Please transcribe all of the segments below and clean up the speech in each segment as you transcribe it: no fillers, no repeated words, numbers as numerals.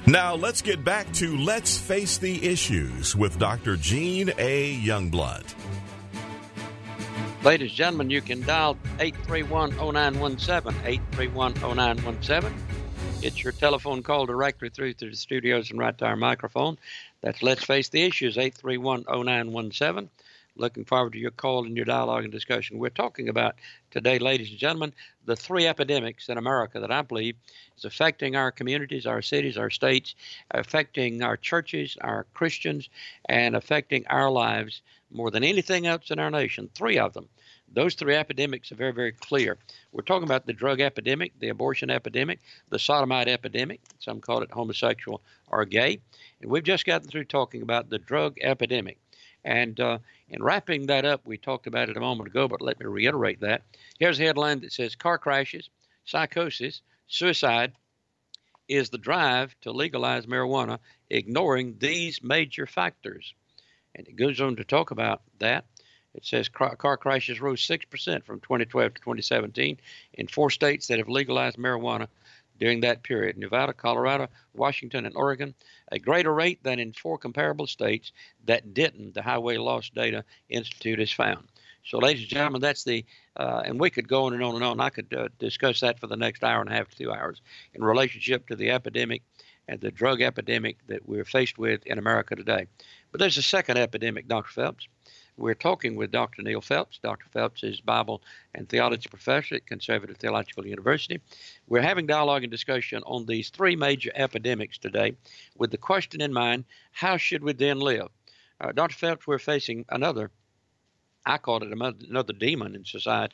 Now let's get back to Let's Face the Issues with Dr. Gene A. Youngblood. Ladies and gentlemen, you can dial 831-0917, 831-0917. Get your telephone call directly through to the studios and right to our microphone. That's Let's Face the Issues, 831-0917. Looking forward to your call and your dialogue and discussion. We're talking about today, ladies and gentlemen, the three epidemics in America that I believe is affecting our communities, our cities, our states, affecting our churches, our Christians, and affecting our lives more than anything else in our nation. Three of them. Those three epidemics are very, very clear. We're talking about the drug epidemic, the abortion epidemic, the sodomite epidemic. Some call it homosexual or gay. And we've just gotten through talking about the drug epidemic. And in wrapping that up, we talked about it a moment ago, but let me reiterate that. Here's a headline that says, car crashes, psychosis, suicide is the drive to legalize marijuana, ignoring these major factors. And it goes on to talk about that. It says car crashes rose 6% from 2012 to 2017 in 4 states that have legalized marijuana during that period: Nevada, Colorado, Washington, and Oregon, a greater rate than in 4 comparable states that didn't, the Highway Loss Data Institute has found. So, ladies and gentlemen, that's the, and we could go on and on and on. I could discuss that for the next hour and a half to 2 hours in relationship to the epidemic and the drug epidemic that we're faced with in America today. But there's a second epidemic, Dr. Phelps. We're talking with Dr. Neil Phelps. Dr. Phelps is Bible and theology professor at Conservative Theological University. We're having dialogue and discussion on these 3 major epidemics today with the question in mind, how should we then live? Dr. Phelps, we're facing another, I call it another demon in society.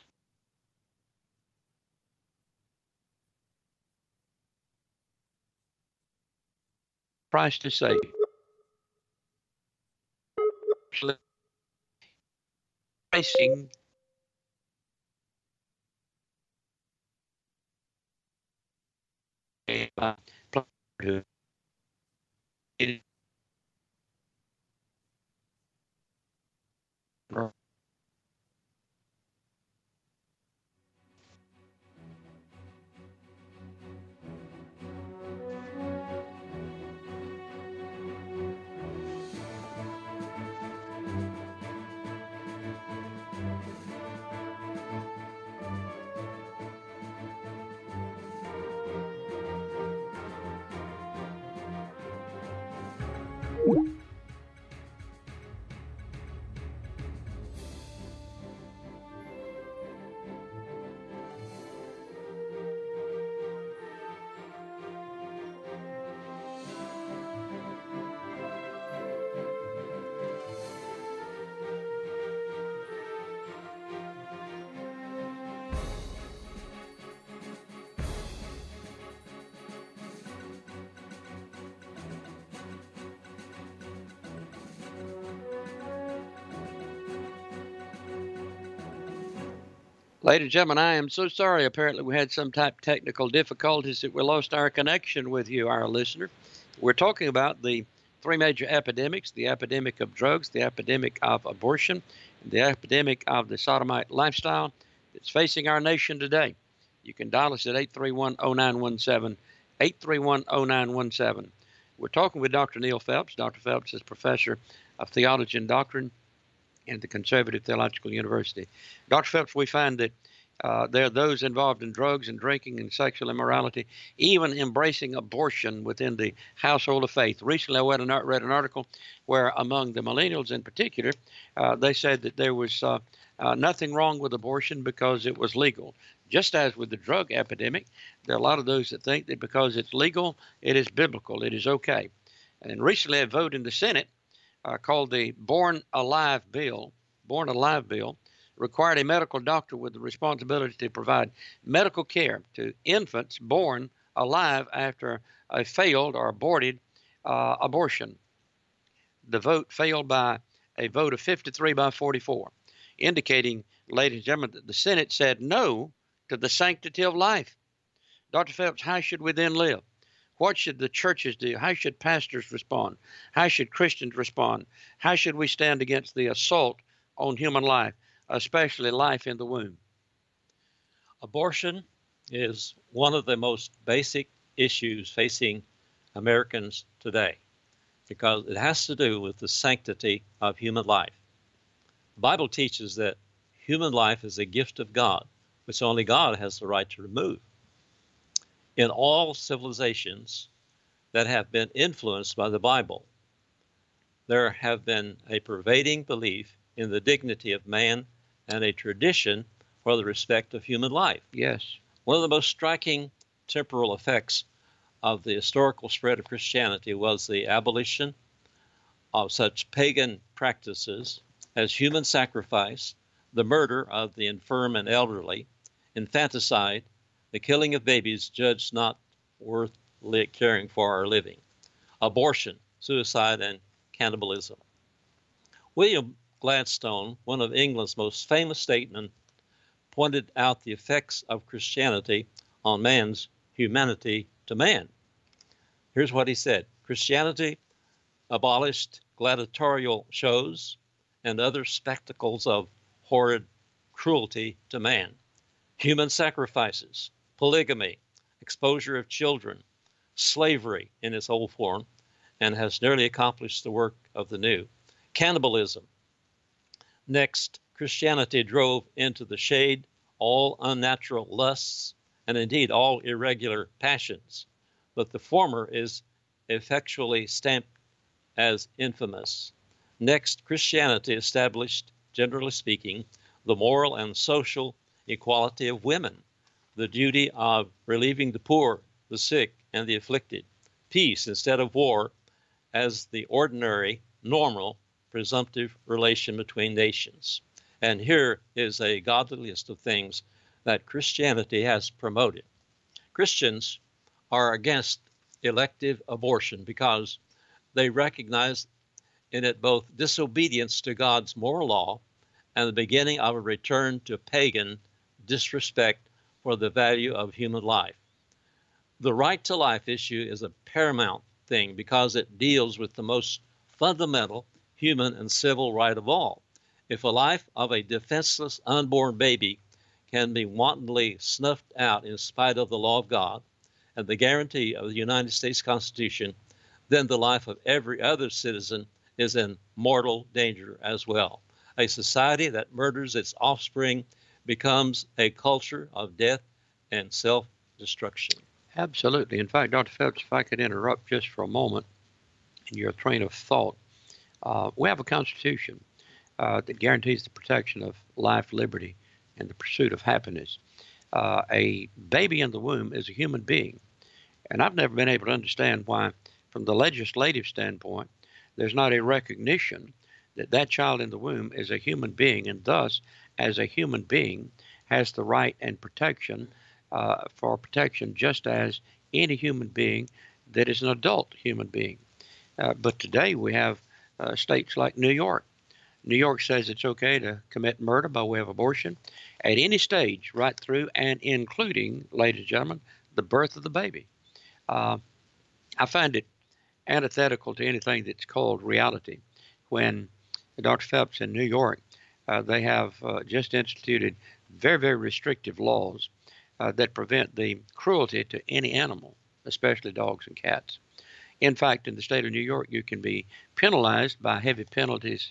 Christ is saved. Facing Ladies and gentlemen, I am so sorry. Apparently, we had some type of technical difficulties that we lost our connection with you, our listener. We're talking about the 3 major epidemics: the epidemic of drugs, the epidemic of abortion, and the epidemic of the sodomite lifestyle that's facing our nation today. You can dial us at 831-0917, 831-0917. We're talking with Dr. Neil Phelps. Dr. Phelps is professor of theology and doctrine at the Conservative Theological University. Dr. Phelps, we find that there are those involved in drugs and drinking and sexual immorality, even embracing abortion within the household of faith. Recently, I read an article where among the millennials in particular, they said that there was nothing wrong with abortion because it was legal. Just as with the drug epidemic, there are a lot of those that think that because it's legal, it is biblical, it is okay. And recently, a vote in the Senate called the Born Alive Bill, required a medical doctor with the responsibility to provide medical care to infants born alive after a failed or aborted abortion. The vote failed by a vote of 53-44, indicating, ladies and gentlemen, that the Senate said no to the sanctity of life. Dr. Phelps, how should we then live? What should the churches do? How should pastors respond? How should Christians respond? How should we stand against the assault on human life, especially life in the womb? Abortion is one of the most basic issues facing Americans today, because it has to do with the sanctity of human life. The Bible teaches that human life is a gift of God, which only God has the right to remove. In all civilizations that have been influenced by the Bible, there have been a pervading belief in the dignity of man and a tradition for the respect of human life. Yes. One of the most striking temporal effects of the historical spread of Christianity was the abolition of such pagan practices as human sacrifice, the murder of the infirm and elderly, infanticide, the killing of babies judged not worth caring for or living, abortion, suicide, and cannibalism. William Gladstone, one of England's most famous statesmen, pointed out the effects of Christianity on man's humanity to man. Here's what he said: Christianity abolished gladiatorial shows and other spectacles of horrid cruelty to man, human sacrifices, polygamy, exposure of children, slavery in its old form, and has nearly accomplished the work of the new, cannibalism. Next, Christianity drove into the shade all unnatural lusts and indeed all irregular passions, but the former is effectually stamped as infamous. Next, Christianity established, generally speaking, the moral and social equality of women, the duty of relieving the poor, the sick, and the afflicted, peace instead of war as the ordinary, normal, presumptive relation between nations. And here is a godly list of things that Christianity has promoted. Christians are against elective abortion because they recognize in it both disobedience to God's moral law and the beginning of a return to pagan disrespect for the value of human life. The right to life issue is a paramount thing because it deals with the most fundamental human and civil right of all. If a life of a defenseless unborn baby can be wantonly snuffed out in spite of the law of God and the guarantee of the United States Constitution, then the life of every other citizen is in mortal danger as well. A society that murders its offspring becomes a culture of death and self-destruction. Absolutely. In fact, Dr. Phelps, if I could interrupt just for a moment in your train of thought, we have a Constitution that guarantees the protection of life, liberty, and the pursuit of happiness. A baby in the womb is a human being, and I've never been able to understand why, from the legislative standpoint, there's not a recognition that that child in the womb is a human being, and thus, as a human being, has the right and protection for protection just as any human being that is an adult human being. But today we have states like New York. New York says it's okay to commit murder by way of abortion at any stage, right through and including, ladies and gentlemen, the birth of the baby. I find it antithetical to anything that's called reality. When Dr. Phelps in New York, they have just instituted very, very restrictive laws that prevent the cruelty to any animal, especially dogs and cats. In fact, in the state of New York, you can be penalized by heavy penalties,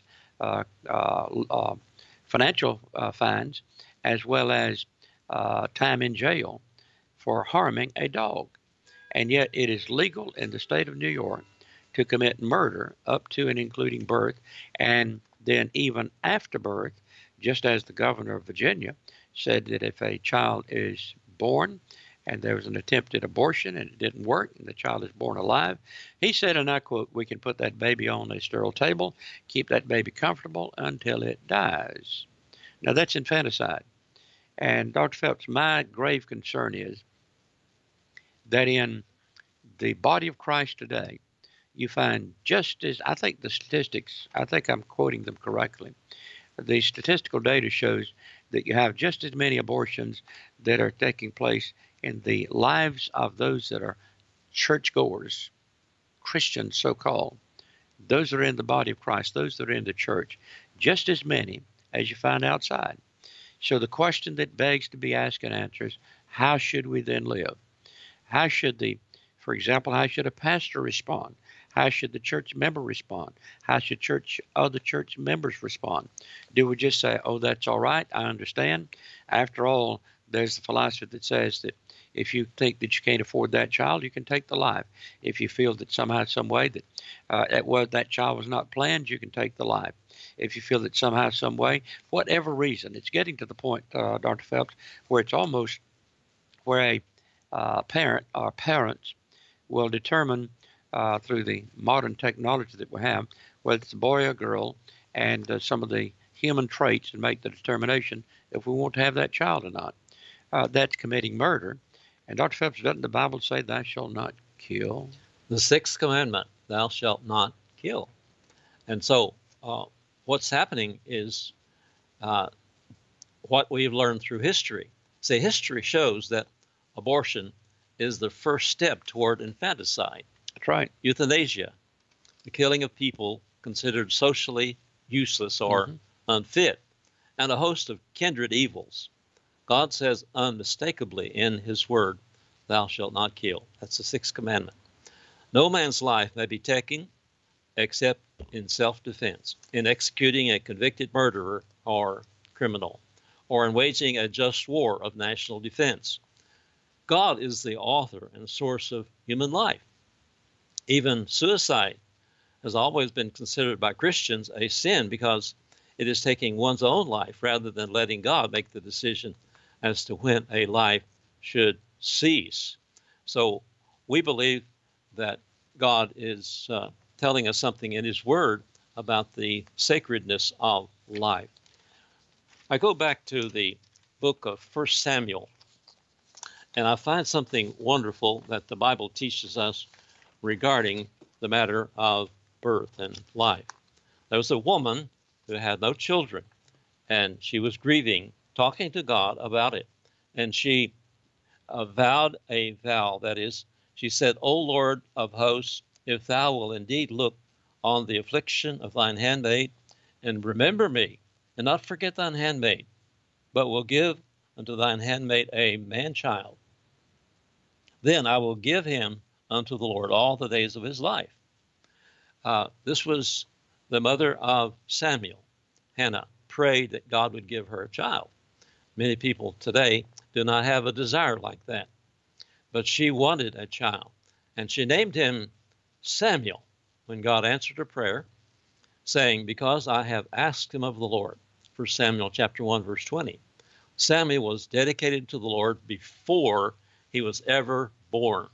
financial fines, as well as time in jail for harming a dog. And yet it is legal in the state of New York to commit murder up to and including birth, and then even after birth, just as the governor of Virginia said that if a child is born and there was an attempted abortion and it didn't work and the child is born alive, he said, and I quote, "We can put that baby on a sterile table, keep that baby comfortable until it dies." Now that's infanticide. And Dr. Phelps, my grave concern is that in the body of Christ today, you find just as, I think the statistics, I think I'm quoting them correctly, the statistical data shows that you have just as many abortions that are taking place in the lives of those that are churchgoers, Christians so-called. Those that are in the body of Christ, those that are in the church, just as many as you find outside. So the question that begs to be asked and answered is, how should we then live? How should the For example, how should a pastor respond? How should the church member respond? How should other church members respond? Do we just say, oh, that's all right, I understand? After all, there's the philosophy that says that if you think that you can't afford that child, you can take the life. If you feel that somehow, some way that that child was not planned, you can take the life. If you feel that somehow, some way, whatever reason, it's getting to the point, Dr. Phelps, where it's almost where a parent or parents will determine through the modern technology that we have, whether it's a boy or a girl, and some of the human traits, and make the determination if we want to have that child or not. That's committing murder. And Dr. Phelps, doesn't the Bible say, thou shalt not kill? The sixth commandment, thou shalt not kill. And so what's happening is what we've learned through history. See, history shows that abortion is the first step toward infanticide. That's right. Euthanasia, the killing of people considered socially useless or unfit, and a host of kindred evils. God says unmistakably in his word, thou shalt not kill. That's the sixth commandment. No man's life may be taken except in self-defense, in executing a convicted murderer or criminal, or in waging a just war of national defense. God is the author and source of human life. Even suicide has always been considered by Christians a sin because it is taking one's own life rather than letting God make the decision as to when a life should cease. So we believe that God is telling us something in his word about the sacredness of life. I go back to the book of 1 Samuel, and I find something wonderful that the Bible teaches us regarding the matter of birth and life. There was a woman who had no children, and she was grieving, talking to God about it. And she vowed a vow, that is, she said, O Lord of hosts, if thou will indeed look on the affliction of thine handmaid, and remember me, and not forget thine handmaid, but will give unto thine handmaid a man-child, then I will give him unto the Lord all the days of his life. This was the mother of Samuel. Hannah prayed that God would give her a child. Many people today do not have a desire like that. But she wanted a child, and she named him Samuel when God answered her prayer, saying, because I have asked him of the Lord. 1 Samuel chapter 1, verse 20. Samuel was dedicated to the Lord before he was ever born.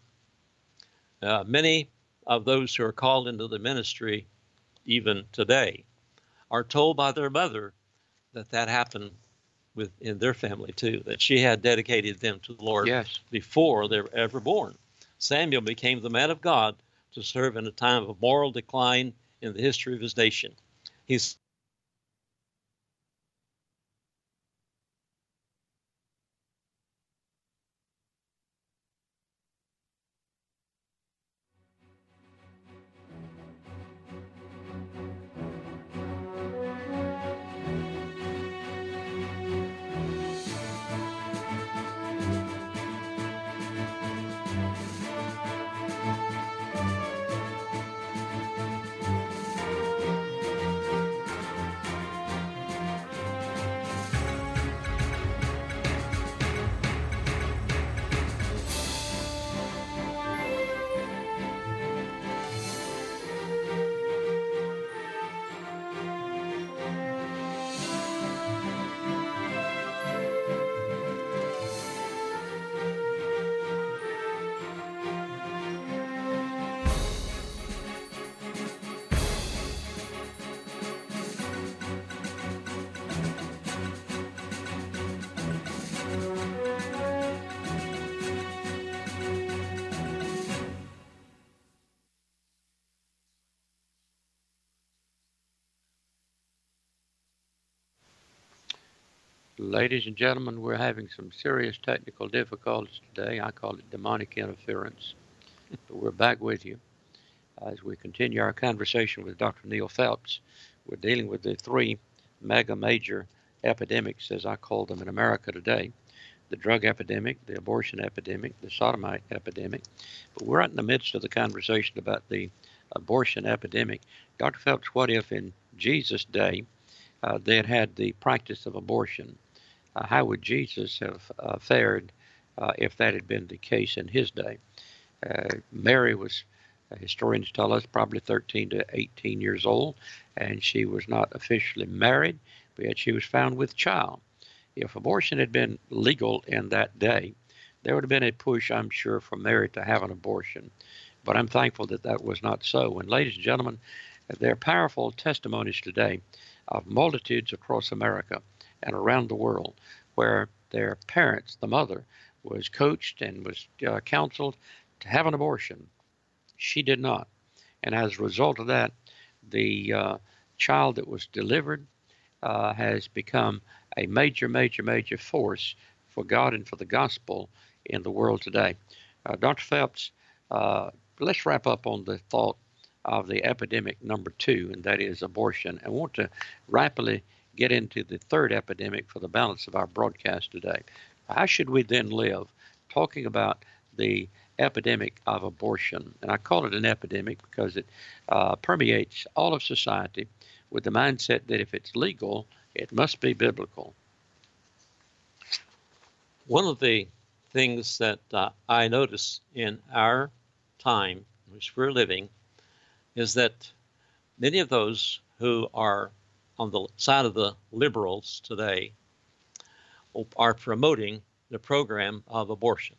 Many of those who are called into the ministry, even today, are told by their mother that happened in their family too, that she had dedicated them to the Lord before they were ever born. Samuel became the man of God to serve in a time of moral decline in the history of his nation. He's Ladies and gentlemen, we're having some serious technical difficulties today. I call it demonic interference. But we're back with you as we continue our conversation with Dr. Neil Phelps. We're dealing with the three major epidemics, as I call them, in America today. the drug epidemic, the abortion epidemic, the sodomite epidemic. But we're right in the midst of the conversation about the abortion epidemic. Dr. Phelps, what if in Jesus' day they had had the practice of abortion? How would Jesus have fared if that had been the case in his day? Mary was, historians tell us, probably 13 to 18 years old, and she was not officially married, but yet she was found with child. If abortion had been legal in that day, there would have been a push, I'm sure, for Mary to have an abortion. But I'm thankful that that was not so. And ladies and gentlemen, there are powerful testimonies today of multitudes across America and around the world where their parents, the mother, was coached and was counseled to have an abortion. She did not. And as a result of that, the child that was delivered has become a major force for God and for the gospel in the world today. Dr. Phelps, let's wrap up on the thought of the epidemic number 2, and that is abortion. I want to rapidly get into the third epidemic for the balance of our broadcast today. How should we then live? Talking about the epidemic of abortion. And I call it an epidemic because it permeates all of society with the mindset that if it's legal, it must be biblical. One of the things that I notice in our time, in which we're living, is that many of those who are on the side of the liberals today are promoting the program of abortion.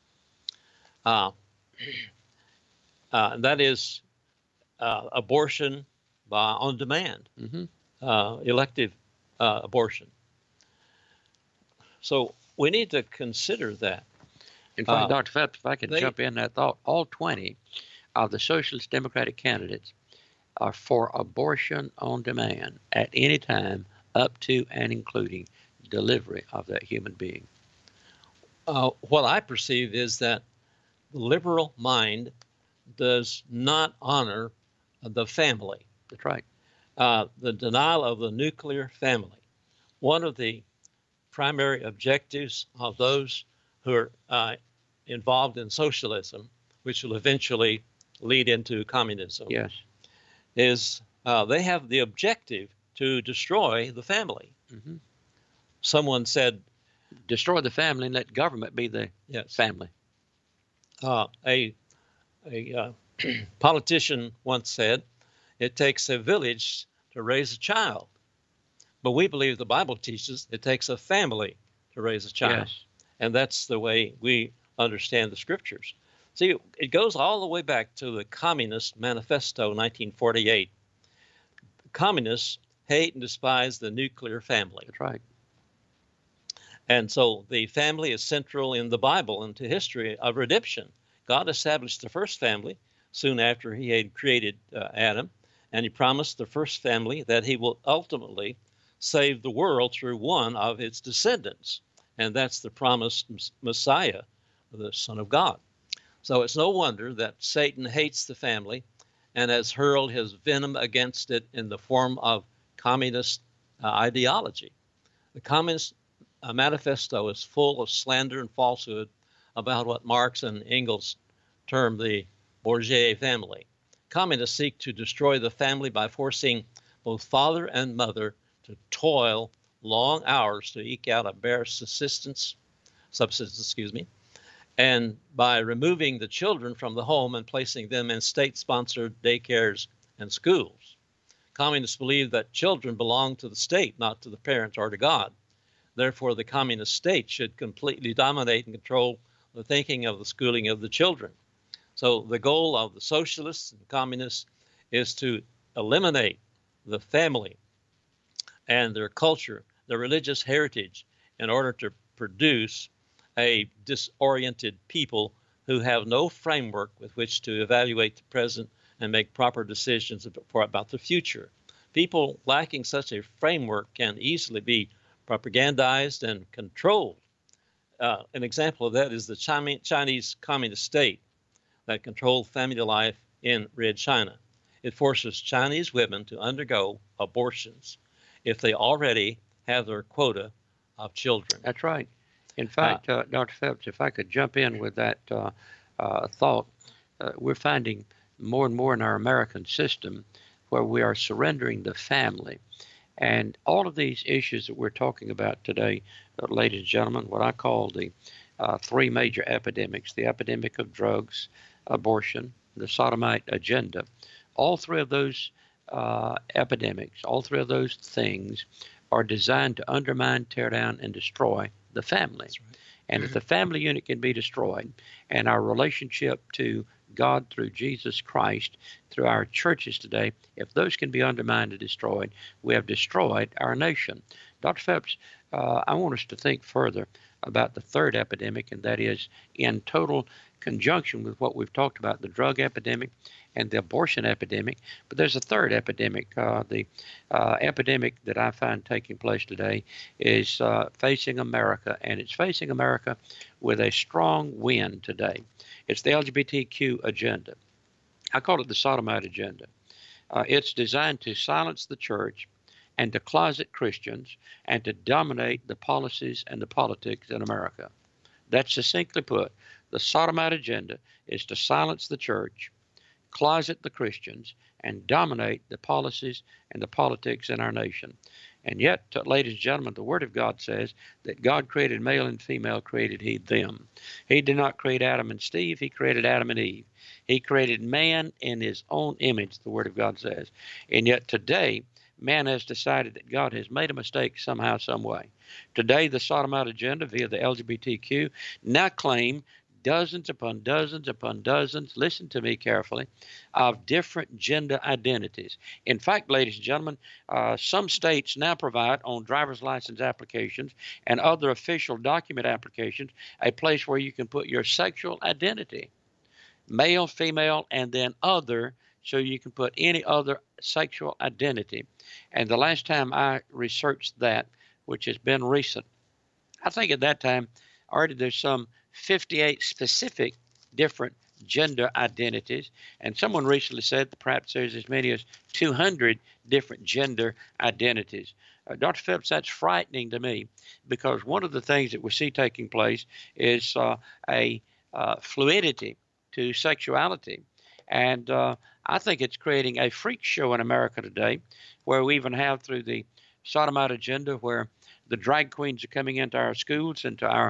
That is abortion on demand, elective abortion. So we need to consider that. In fact, Dr. Phelps, if I could jump in that thought, all 20 of the Socialist Democratic candidates are for abortion on demand at any time up to and including delivery of that human being. What I perceive is that the liberal mind does not honor the family. That's right. The denial of the nuclear family. One of the primary objectives of those who are involved in socialism, which will eventually lead into communism, yes, is they have the objective to destroy the family. Mm-hmm. Someone said, destroy the family and let government be the family. A politician once said, it takes a village to raise a child. But we believe the Bible teaches it takes a family to raise a child. Yes. And that's the way we understand the scriptures. See, it goes all the way back to the Communist Manifesto, 1948. Communists hate and despise the nuclear family. That's right. And so the family is central in the Bible and to history of redemption. God established the first family soon after he had created Adam, and he promised the first family that he will ultimately save the world through one of its descendants. And that's the promised Messiah, the Son of God. So it's no wonder that Satan hates the family and has hurled his venom against it in the form of communist ideology. The Communist Manifesto is full of slander and falsehood about what Marx and Engels term the bourgeois family. Communists seek to destroy the family by forcing both father and mother to toil long hours to eke out a bare subsistence, and by removing the children from the home and placing them in state-sponsored daycares and schools. Communists believe that children belong to the state, not to the parents or to God. Therefore, the communist state should completely dominate and control the thinking of the schooling of the children. So the goal of the socialists and communists is to eliminate the family and their culture, their religious heritage, in order to produce a disoriented people who have no framework with which to evaluate the present and make proper decisions about the future. People lacking such a framework can easily be propagandized and controlled. An example of that is the Chinese Communist state that controlled family life in Red China. It forces Chinese women to undergo abortions if they already have their quota of children. That's right. In fact, Dr. Phelps, if I could jump in with that thought, we're finding more and more in our American system where we are surrendering the family. And all of these issues that we're talking about today, ladies and gentlemen, what I call the three major epidemics, the epidemic of drugs, abortion, the sodomite agenda, all three of those epidemics, all three of those things are designed to undermine, tear down, and destroy the family. Right. And if the family unit can be destroyed and our relationship to God through Jesus Christ, through our churches today, if those can be undermined and destroyed, we have destroyed our nation. Dr. Phelps, I want us to think further about the third epidemic, and that is in total conjunction with what we've talked about, the drug epidemic and the abortion epidemic. But there's a third epidemic. The epidemic that I find taking place today is facing America, and it's facing America with a strong wind today. It's the LGBTQ agenda. I call it the sodomite agenda. It's designed to silence the church and to closet Christians and to dominate the policies and the politics in America. That's succinctly put. The sodomite agenda is to silence the church, closet the Christians, and dominate the policies and the politics in our nation. And yet, ladies and gentlemen, the Word of God says that God created male and female, created He them. He did not create Adam and Steve. He created Adam and Eve. He created man in His own image, the Word of God says. And yet today, man has decided that God has made a mistake somehow, some way. Today, the sodomite agenda via the LGBTQ now claim dozens upon dozens upon dozens, listen to me carefully, of different gender identities. In fact, ladies and gentlemen, some states now provide on driver's license applications and other official document applications a place where you can put your sexual identity, male, female, and then other, so you can put any other sexual identity. And the last time I researched that, which has been recent, I think at that time already there's some 58 specific different gender identities. And someone recently said that perhaps there's as many as 200 different gender identities. Dr. Phelps, that's frightening to me, because one of the things that we see taking place is a fluidity to sexuality. And I think it's creating a freak show in America today, where we even have through the sodomite agenda where the drag queens are coming into our schools, into our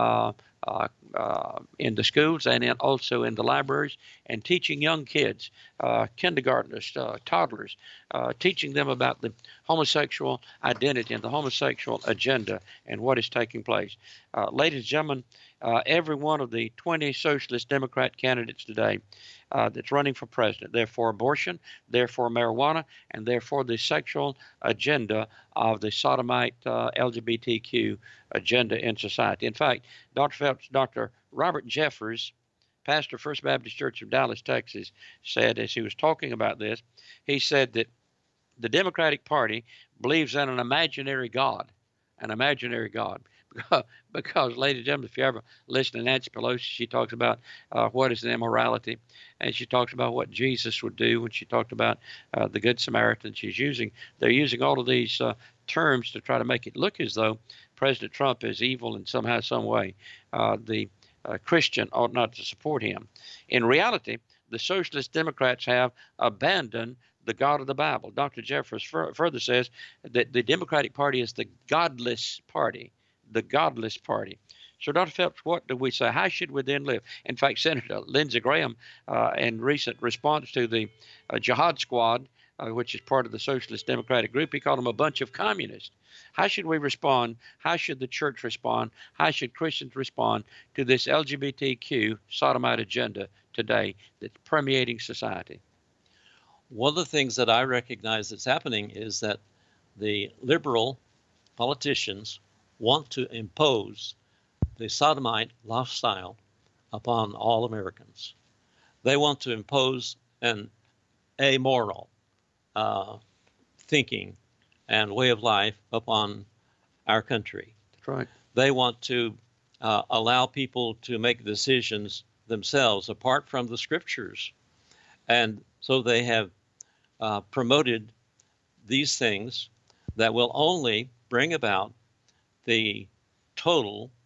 in the schools, and then also in the libraries, and teaching young kids, kindergartners, toddlers, teaching them about the homosexual identity and the homosexual agenda and what is taking place. Ladies and gentlemen, every one of the 20 socialist Democrat candidates today that's running for president, they're for abortion, they're for marijuana, and they're for the sexual agenda of the sodomite LGBTQ agenda in society. In fact, Dr. Phelps, Dr. Robert Jeffers, pastor, First Baptist Church of Dallas, Texas, said, as he was talking about this, he said that the Democratic Party believes in an imaginary God, because, ladies and gentlemen, if you ever listen to Nancy Pelosi, she talks about what is an immorality, and she talks about what Jesus would do when she talked about the Good Samaritan. They're using all of these terms to try to make it look as though President Trump is evil in somehow, some way. The Christian ought not to support him. In reality, the Socialist Democrats have abandoned the God of the Bible. Dr. Jeffers further says that the Democratic Party is the godless party. The godless party. So, Dr. Phelps, what do we say? How should we then live? In fact, Senator Lindsey Graham, in recent response to the Jihad Squad, which is part of the Socialist Democratic group, he called them a bunch of communists. How should we respond? How should the church respond? How should Christians respond to this LGBTQ sodomite agenda today that's permeating society? One of the things that I recognize that's happening is that the liberal politicians want to impose the sodomite lifestyle upon all Americans. They want to impose an amoral thinking and way of life upon our country. That's right. They want to allow people to make decisions themselves apart from the scriptures. And so they have promoted these things that will only bring about the total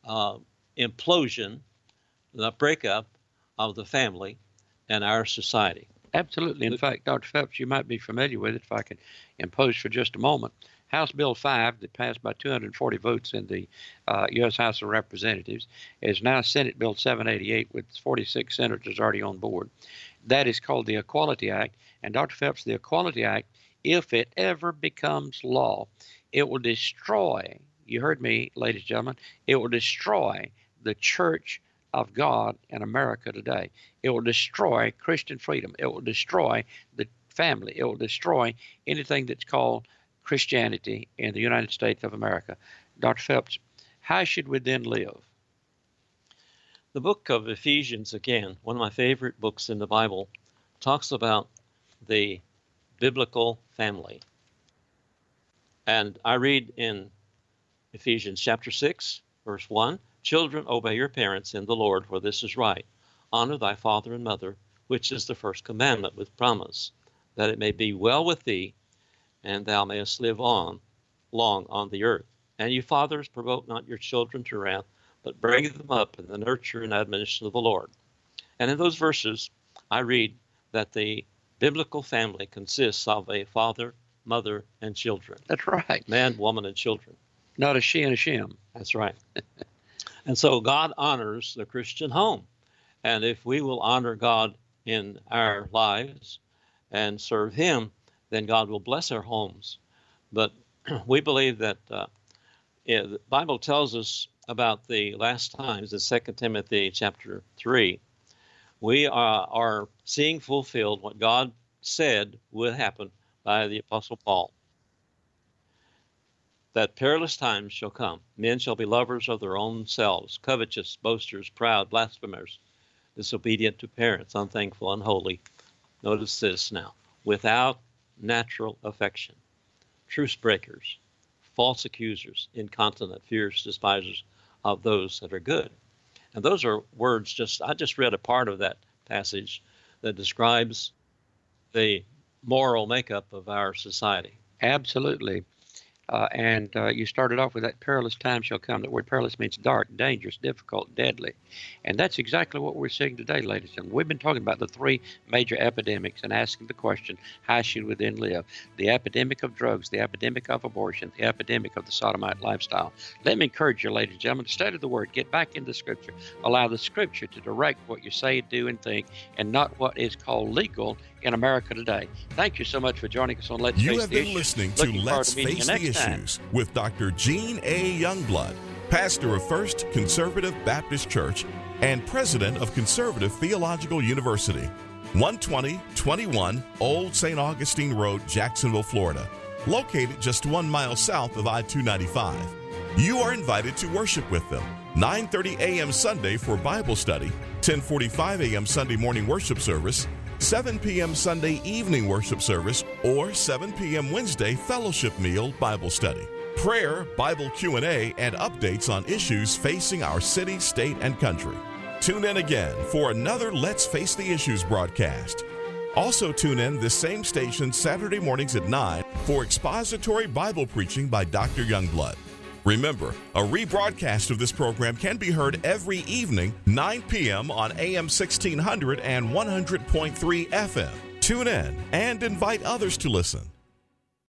implosion, the breakup of the family and our society. Absolutely. In fact, Dr. Phelps, you might be familiar with it if I can impose for just a moment. House Bill 5, that passed by 240 votes in the U.S. House of Representatives, is now Senate Bill 788 with 46 senators already on board. That is called the Equality Act. And Dr. Phelps, the Equality Act, if it ever becomes law, it will destroy, you heard me, ladies and gentlemen, it will destroy the Church of God in America today. It will destroy Christian freedom. It will destroy the family. It will destroy anything that's called Christianity in the United States of America. Dr. Phelps, how should we then live? The book of Ephesians, again, one of my favorite books in the Bible, talks about the biblical family. And I read in Ephesians chapter 6, verse 1, "Children, obey your parents in the Lord, for this is right. Honor thy father and mother, which is the first commandment with promise, that it may be well with thee, and thou mayest live long on the earth. And you fathers, provoke not your children to wrath, but bring them up in the nurture and admonition of the Lord." And in those verses, I read that the biblical family consists of a father, mother, and children. That's right. Man, woman, and children. Not a she and a shim. That's right. And so God honors the Christian home. And if we will honor God in our lives and serve Him, then God will bless our homes. But we believe that the Bible tells us about the last times in 2 Timothy chapter 3. We are seeing fulfilled what God said would happen by the Apostle Paul. That perilous times shall come. Men shall be lovers of their own selves, covetous, boasters, proud, blasphemers, disobedient to parents, unthankful, unholy. Notice this now. Without natural affection, truce breakers, false accusers, incontinent, fierce, despisers of those that are good. And those are words I just read a part of that passage that describes the moral makeup of our society. Absolutely. And you started off with that perilous time shall come. That word perilous means dark, dangerous, difficult, deadly. And that's exactly what we're seeing today, ladies and gentlemen. We've been talking about the three major epidemics and asking the question, how should we then live? The epidemic of drugs, the epidemic of abortion, the epidemic of the sodomite lifestyle. Let me encourage you, ladies and gentlemen, to study the Word. Get back into Scripture. Allow the Scripture to direct what you say, do, and think, and not what is called legal in America today. Thank you so much for joining us on Let's Face the Issues. You have been listening to Let's Face the Issues with Dr. Gene A. Youngblood, pastor of First Conservative Baptist Church and president of Conservative Theological University, 12021 Old St. Augustine Road, Jacksonville, Florida, located just 1 mile south of I-295. You are invited to worship with them 9:30 a.m. Sunday for Bible study, 10:45 a.m. Sunday morning worship service, 7 p.m. Sunday evening worship service, or 7 p.m. Wednesday fellowship meal Bible study. Prayer, Bible Q&A, and updates on issues facing our city, state, and country. Tune in again for another Let's Face the Issues broadcast. Also tune in this same station Saturday mornings at 9 for expository Bible preaching by Dr. Youngblood. Remember, a rebroadcast of this program can be heard every evening, 9 p.m. on AM 1600 and 100.3 FM. Tune in and invite others to listen.